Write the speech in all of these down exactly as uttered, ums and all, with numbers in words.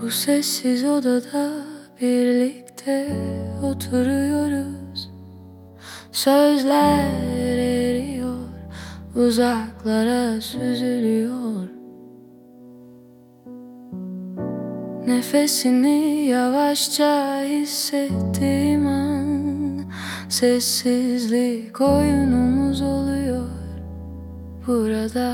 Bu sessiz odada birlikte oturuyoruz. Sözler eriyor, uzaklara süzülüyor. Nefesini yavaşça hissettiğim an, sessizlik oyunumuz oluyor burada.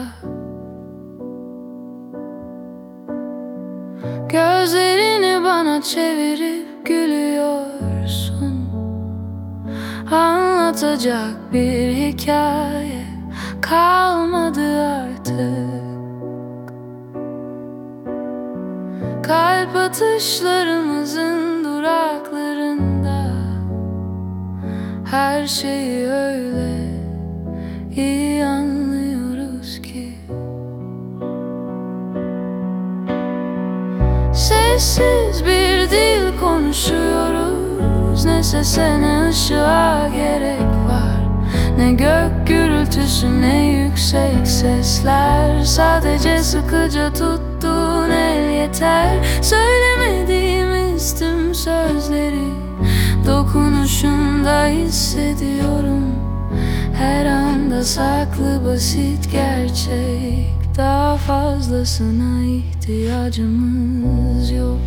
Gözlerini bana çevirip gülüyorsun. Anlatacak bir hikaye kalmadı artık. Kalp atışlarımızın duraklarında her şeyi öyle iyi anlıyoruz ki. Sessiz bir dil konuşuyoruz. Ne sese ne ışığa gerek var, ne gök gürültüsü ne yüksek sesler. Sadece sıkıca tuttuğun el yeter. Söylemediğimiz tüm sözleri dokunuşunda hissediyorum. Her anda saklı basit gerçek. Daha fazlasına ihtiyacımız yok.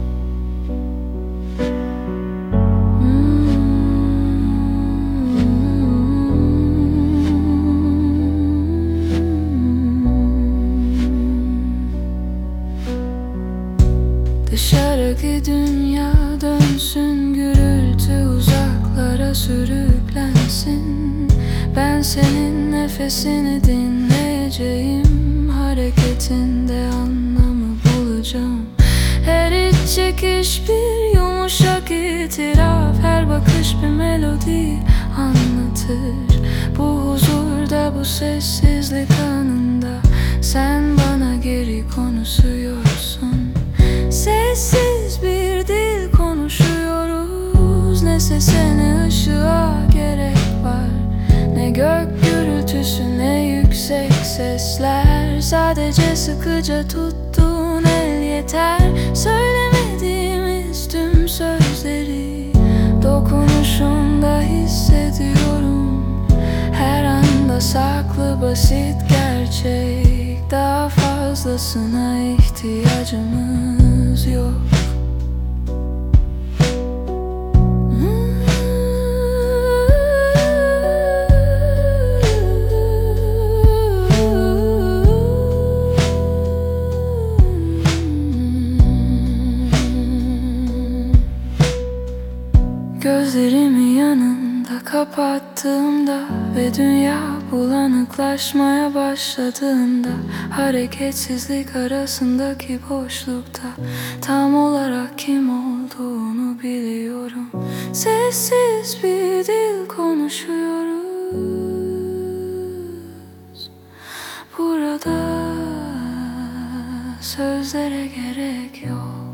Dışarıki dünya dönsün, gürültü uzaklara sürüklensin. Ben senin nefesini dinleyeceğim, hareketinde anlamı bulacağım. Her iç çekiş bir yumuşak itiraf, her bakış bir melodi anlatır. Bu huzurda, bu sessizlik anında sen bana geri konuşuyorsun. Sessiz bir dil konuşuyoruz. Ne sese ne ışığa gerek var, ne gök gürültüsü ne yüksek sesler. Sadece sıkıca tuttuğun el yeter. Söylemediğimiz tüm sözleri dokunuşunda hissediyorum. Her anda saklı basit gerçek. Daha fazlasına ihtiyacımız yok. Gözlerimi yanında kapattığımda ve dünya bulanıklaşmaya başladığında, hareketsizlik arasındaki boşlukta tam olarak kim olduğunu biliyorum. Sessiz bir dil konuşuyoruz burada. Sözlere gerek yok.